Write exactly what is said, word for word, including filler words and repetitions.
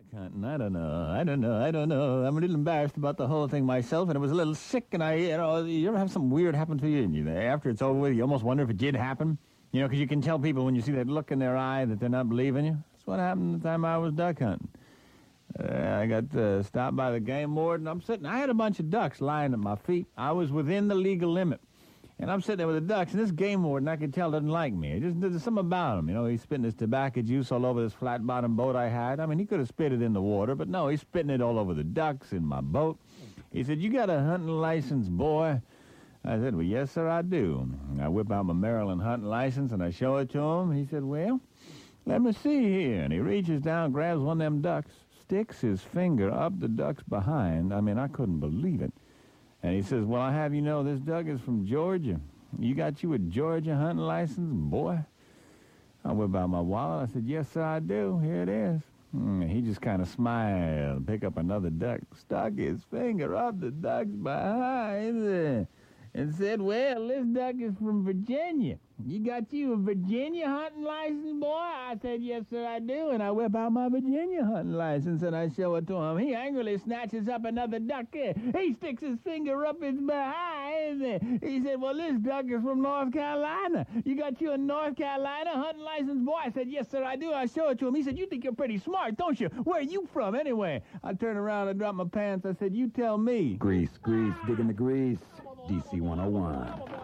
hunting. I don't know. I don't know. I don't know. I'm a little embarrassed about the whole thing myself, and I was a little sick, and I, you know, you ever have something weird happen to you, and you, after it's over with, you almost wonder if it did happen? You know, because you can tell people when you see that look in their eye that they're not believing you. That's what happened the time I was duck hunting. Uh, I got uh, stopped by the game warden. I'm sitting, I had a bunch of ducks lying at my feet. I was within the legal limit. And I'm sitting there with the ducks, and this game warden, I could tell, doesn't like me. It just, there's something about him. You know, he's spitting his tobacco juice all over this flat-bottom boat I had. I mean, he could have spit it in the water, but no, he's spitting it all over the ducks in my boat. He said, "You got a hunting license, boy?" I said, "Well, yes, sir, I do." I whip out my Maryland hunting license, and I show it to him. He said, "Well, let me see here." And he reaches down, grabs one of them ducks, sticks his finger up the duck's behind. I mean, I couldn't believe it. And he says, "Well, I have you know this duck is from Georgia. You got you a Georgia hunting license, boy?" I whip out my wallet. I said, "Yes, sir, I do. Here it is." Mm, he just kind of smiled, pick up another duck, stuck his finger up the duck's behind, and said, "Well, this duck is from Virginia. You got you a Virginia hunting license, boy?" I said, "Yes, sir, I do." And I whip out my Virginia hunting license, and I show it to him. He angrily snatches up another duck. He sticks his finger up his behind. He said, "Well, this duck is from North Carolina. You got you a North Carolina hunting license, boy?" I said, "Yes, sir, I do." I show it to him. He said, "You think you're pretty smart, don't you? Where are you from, anyway?" I turned around and dropped my pants. I said, "You tell me." Grease, grease, digging the grease. D C one oh one.